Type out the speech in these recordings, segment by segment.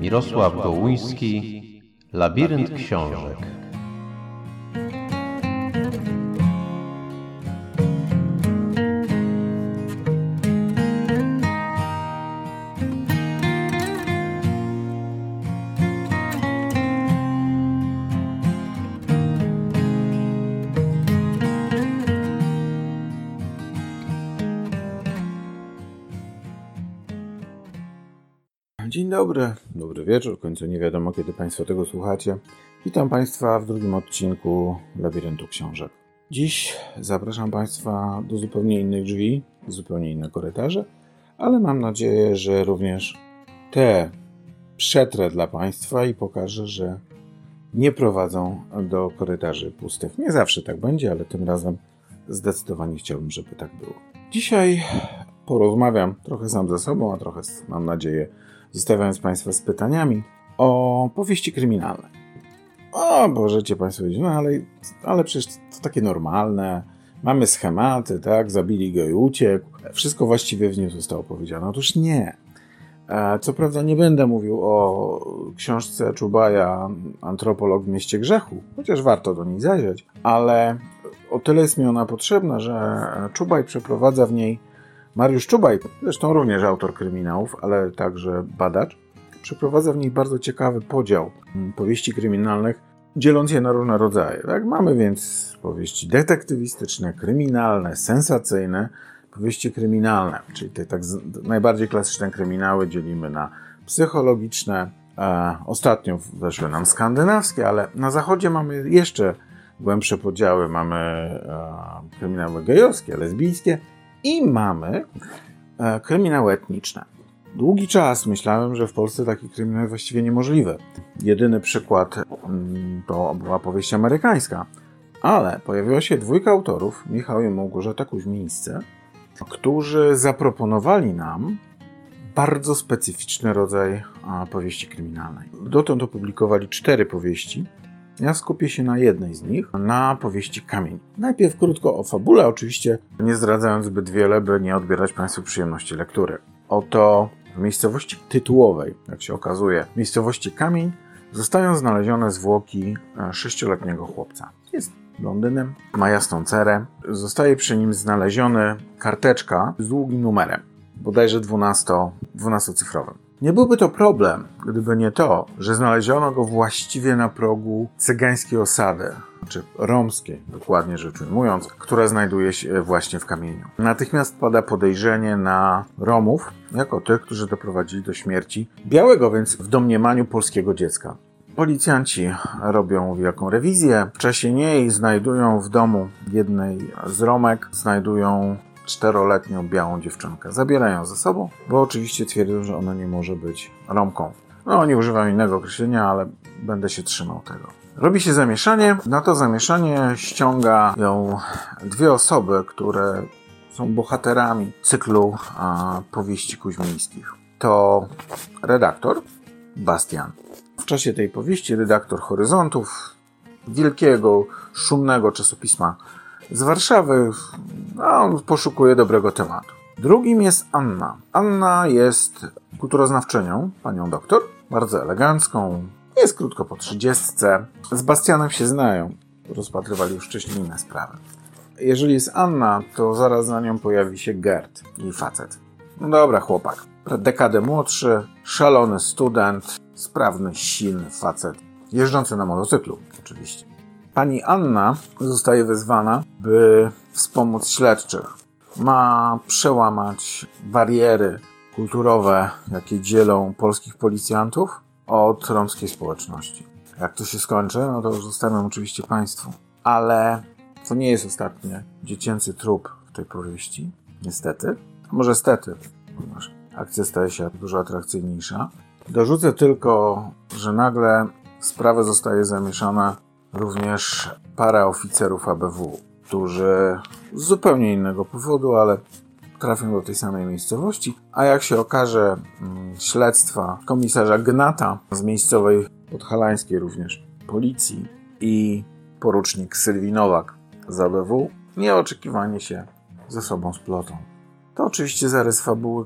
Mirosław Gołuński, Labirynt książek. Dzień dobry, dobry wieczór, w końcu nie wiadomo kiedy Państwo tego słuchacie. Witam Państwa w drugim odcinku Labiryntu Książek. Dziś zapraszam Państwa do zupełnie innych drzwi, zupełnie inne korytarze, ale mam nadzieję, że również te przetrę dla Państwa i pokażę, że nie prowadzą do korytarzy pustych. Nie zawsze tak będzie, ale tym razem zdecydowanie chciałbym, żeby tak było. Dzisiaj porozmawiam trochę sam ze sobą, a trochę, mam nadzieję, zostawiając Państwa z pytaniami o powieści kryminalne. O, możecie Państwo powiedzieć, no ale przecież to takie normalne, mamy schematy, tak, zabili go i uciekł, wszystko właściwie w nim zostało powiedziane. Otóż nie. Co prawda nie będę mówił o książce Czubaja Antropolog w mieście grzechu, chociaż warto do niej zajrzeć, ale o tyle jest mi ona potrzebna, że Czubaj przeprowadza w niej, Mariusz Czubaj, zresztą również autor kryminałów, ale także badacz, przeprowadza w niej bardzo ciekawy podział powieści kryminalnych, dzieląc je na różne rodzaje. Tak? Mamy więc powieści detektywistyczne, kryminalne, sensacyjne, powieści kryminalne, czyli te najbardziej klasyczne kryminały dzielimy na psychologiczne, ostatnio weszły nam skandynawskie, ale na zachodzie mamy jeszcze głębsze podziały, mamy kryminały gejowskie, lesbijskie, i mamy kryminały etniczne. Długi czas myślałem, że w Polsce taki kryminał jest właściwie niemożliwy. Jedyny przykład to była powieść amerykańska. Ale pojawiła się dwójka autorów, Michał i Małgorzata Kuźmińscy, którzy zaproponowali nam bardzo specyficzny rodzaj powieści kryminalnej. Dotąd opublikowali 4 powieści. Ja skupię się na jednej z nich, na powieści Kamień. Najpierw krótko o fabule, oczywiście nie zdradzając zbyt wiele, by nie odbierać Państwu przyjemności lektury. Oto w miejscowości tytułowej, jak się okazuje, w miejscowości Kamień, zostają znalezione zwłoki 6-letniego chłopca. Jest blondynem, ma jasną cerę. Zostaje przy nim znaleziona karteczka z długim numerem, bodajże 12-cyfrowym. Nie byłby to problem, gdyby nie to, że znaleziono go właściwie na progu cygańskiej osady, czy romskiej, dokładnie rzecz ujmując, która znajduje się właśnie w Kamieniu. Natychmiast pada podejrzenie na Romów, jako tych, którzy doprowadzili do śmierci białego, więc w domniemaniu polskiego dziecka. Policjanci robią wielką rewizję. W czasie niej znajdują w domu jednej z Romek, 4-letnią białą dziewczynkę. Zabierają ze sobą, bo oczywiście twierdzą, że ona nie może być Romką. No, oni używają innego określenia, ale będę się trzymał tego. Robi się zamieszanie. Na to zamieszanie ściągają 2 osoby, które są bohaterami cyklu powieści kuźmińskich. To redaktor Bastian. W czasie tej powieści redaktor Horyzontów, wielkiego, szumnego czasopisma z Warszawy, on poszukuje dobrego tematu. Drugim jest Anna. Anna jest kulturoznawczynią, panią doktor, bardzo elegancką, jest krótko po 30. Z Bastianem się znają, rozpatrywali już wcześniej inne sprawy. Jeżeli jest Anna, to zaraz za nią pojawi się Gert, jej facet. No dobra, chłopak, dekadę młodszy, szalony student, sprawny, silny facet, jeżdżący na motocyklu oczywiście. Pani Anna zostaje wezwana, by wspomóc śledczych. Ma przełamać bariery kulturowe, jakie dzielą polskich policjantów od romskiej społeczności. Jak to się skończy, no to już zostawiam oczywiście Państwu. Ale to nie jest ostatni dziecięcy trup w tej powieści. Niestety. A może stety, ponieważ akcja staje się dużo atrakcyjniejsza. Dorzucę tylko, że nagle w sprawę zostaje zamieszana również para oficerów ABW, którzy z zupełnie innego powodu, ale trafią do tej samej miejscowości, a jak się okaże śledztwa komisarza Gnata z miejscowej podhalańskiej również policji i porucznik Sylwii Nowak z ABW nieoczekiwanie się ze sobą splotą. To oczywiście zarys fabuły,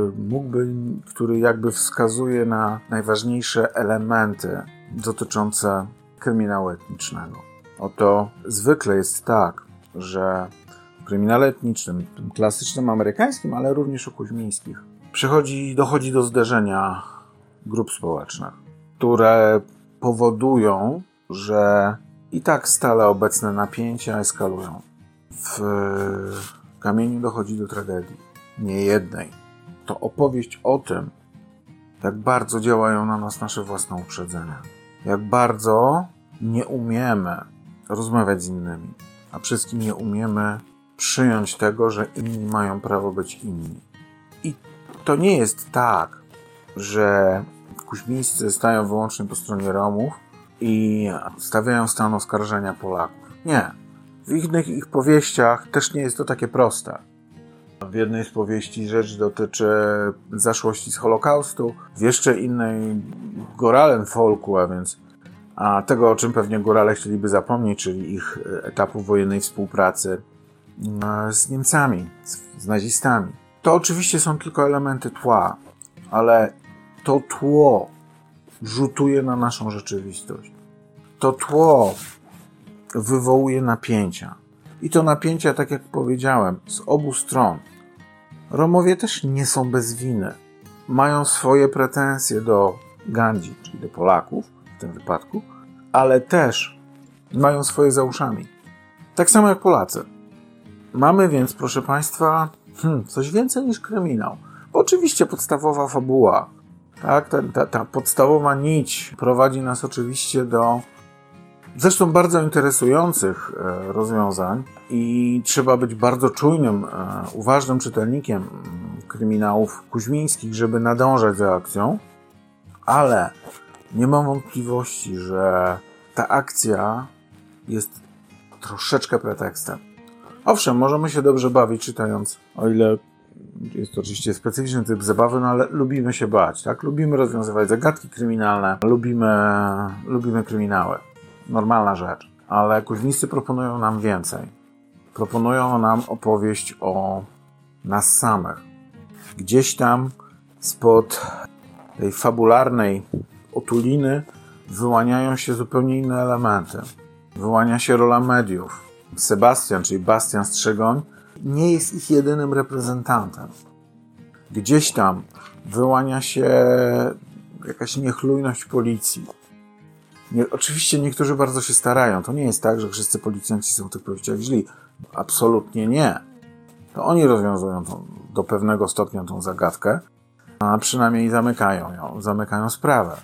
który jakby wskazuje na najważniejsze elementy dotyczące kryminału etnicznego. Oto zwykle jest tak, że w kryminale etnicznym, tym klasycznym amerykańskim, ale również u kuźmińskich, dochodzi do zderzenia grup społecznych, które powodują, że i tak stale obecne napięcia eskalują. W Kamieniu dochodzi do tragedii. Nie jednej. To opowieść o tym, jak bardzo działają na nas nasze własne uprzedzenia. Jak bardzo nie umiemy rozmawiać z innymi, a przede wszystkim nie umiemy przyjąć tego, że inni mają prawo być inni. I to nie jest tak, że kuźmińscy stają wyłącznie po stronie Romów i stawiają stan oskarżenia Polaków. Nie. W ich powieściach też nie jest to takie proste. W jednej z powieści rzecz dotyczy zaszłości z Holokaustu, w jeszcze innej Goralen folku, a tego, o czym pewnie Gorale chcieliby zapomnieć, czyli ich etapu wojennej współpracy z Niemcami, z nazistami. To oczywiście są tylko elementy tła, ale to tło rzutuje na naszą rzeczywistość. To tło wywołuje napięcia. I to napięcia, tak jak powiedziałem, z obu stron. Romowie też nie są bez winy. Mają swoje pretensje do Gandzi, czyli do Polaków w tym wypadku, ale też mają swoje za uszami. Tak samo jak Polacy. Mamy więc, proszę Państwa, coś więcej niż kryminał. Bo oczywiście podstawowa fabuła, tak, ta podstawowa nić prowadzi nas oczywiście do zresztą bardzo interesujących rozwiązań i trzeba być bardzo czujnym, uważnym czytelnikiem kryminałów kuźmińskich, żeby nadążać za akcją, ale nie mam wątpliwości, że ta akcja jest troszeczkę pretekstem. Owszem, możemy się dobrze bawić czytając, o ile jest to oczywiście specyficzny typ zabawy, no ale lubimy się bać, tak? Lubimy rozwiązywać zagadki kryminalne, lubimy kryminały. Normalna rzecz. Ale kuźmińscy proponują nam więcej. Proponują nam opowieść o nas samych. Gdzieś tam spod tej fabularnej otuliny wyłaniają się zupełnie inne elementy. Wyłania się rola mediów. Sebastian, czyli Bastian Strzegoń, nie jest ich jedynym reprezentantem. Gdzieś tam wyłania się jakaś niechlujność policji. Oczywiście niektórzy bardzo się starają. To nie jest tak, że wszyscy policjanci są w tych powieściach źli. Absolutnie nie. To oni rozwiązują do pewnego stopnia tą zagadkę, a przynajmniej zamykają sprawę.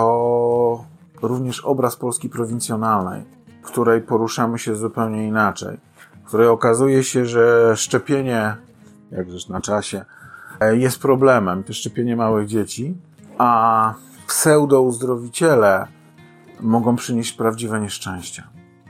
To również obraz Polski prowincjonalnej, w której poruszamy się zupełnie inaczej, w której okazuje się, że szczepienie, jakżeż na czasie, jest problemem, to szczepienie małych dzieci, a pseudo-uzdrowiciele mogą przynieść prawdziwe nieszczęścia.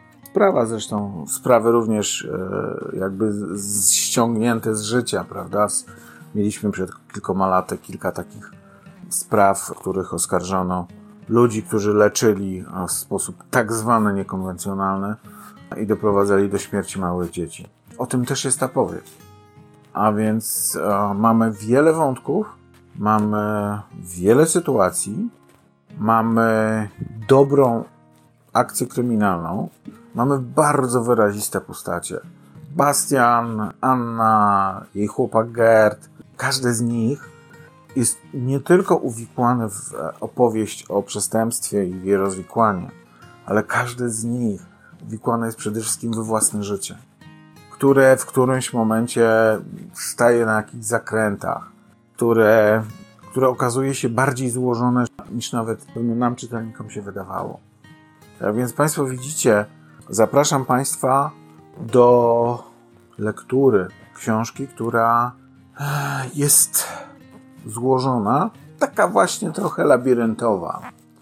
Sprawy również jakby ściągnięte z życia, prawda? Mieliśmy przed kilkoma laty kilka takich spraw, w których oskarżono ludzi, którzy leczyli w sposób tak zwany niekonwencjonalny i doprowadzali do śmierci małych dzieci. O tym też jest ta powieść. A więc mamy wiele wątków, mamy wiele sytuacji, mamy dobrą akcję kryminalną, mamy bardzo wyraziste postacie. Bastian, Anna, jej chłopak Gerd, każdy z nich jest nie tylko uwikłany w opowieść o przestępstwie i w jej rozwikłanie, ale każdy z nich uwikłany jest przede wszystkim we własne życie, które w którymś momencie staje na jakichś zakrętach, które okazuje się bardziej złożone niż nawet nam, czytelnikom, się wydawało. Tak więc Państwo widzicie, zapraszam Państwa do lektury książki, która jest złożona, taka właśnie trochę labiryntowa.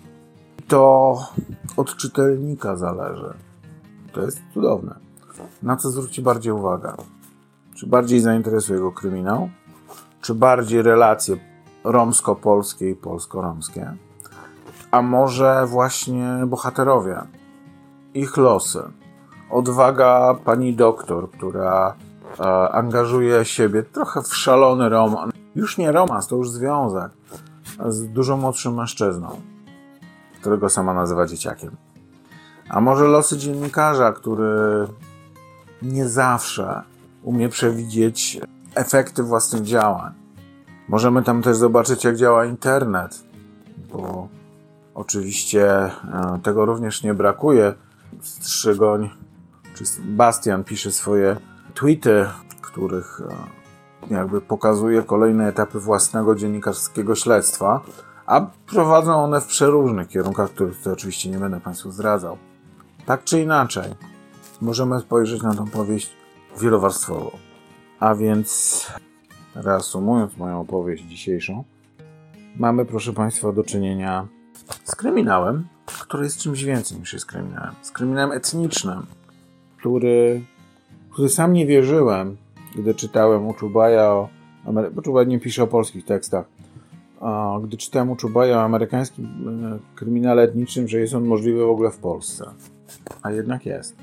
To od czytelnika zależy. To jest cudowne. Na co zwróci bardziej uwagę? Czy bardziej zainteresuje go kryminał? Czy bardziej relacje romsko-polskie i polsko-romskie? A może właśnie bohaterowie? Ich losy? Odwaga pani doktor, która angażuje siebie trochę w szalony romans. Już nie romans, to już związek z dużo młodszym mężczyzną, którego sama nazywa dzieciakiem. A może losy dziennikarza, który nie zawsze umie przewidzieć efekty własnych działań. Możemy tam też zobaczyć, jak działa internet, bo oczywiście tego również nie brakuje. Strzygoń czy Bastian pisze swoje tweety, w których jakby pokazuje kolejne etapy własnego dziennikarskiego śledztwa, a prowadzą one w przeróżnych kierunkach, których tutaj oczywiście nie będę Państwu zdradzał. Tak czy inaczej, możemy spojrzeć na tę powieść wielowarstwowo. A więc, reasumując moją opowieść dzisiejszą, mamy, proszę Państwa, do czynienia z kryminałem, który jest czymś więcej niż jest kryminałem. Z kryminałem etnicznym, który sam nie wierzyłem, gdy czytałem Uczubaja bo Uczubaj nie pisze o polskich tekstach, gdy czytałem Uczubaja o amerykańskim kryminale etnicznym, że jest on możliwy w ogóle w Polsce. A jednak jest.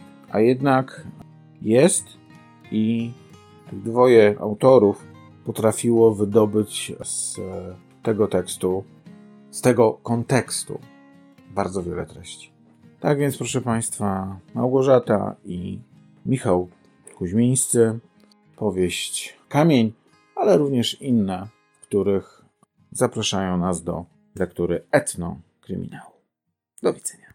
I tych dwoje autorów potrafiło wydobyć z tego tekstu, z tego kontekstu bardzo wiele treści. Tak więc, proszę Państwa, Małgorzata i Michał Kuźmińscy, powieść Kamień, ale również inne, w których zapraszają nas do lektury etnokryminału. Do widzenia.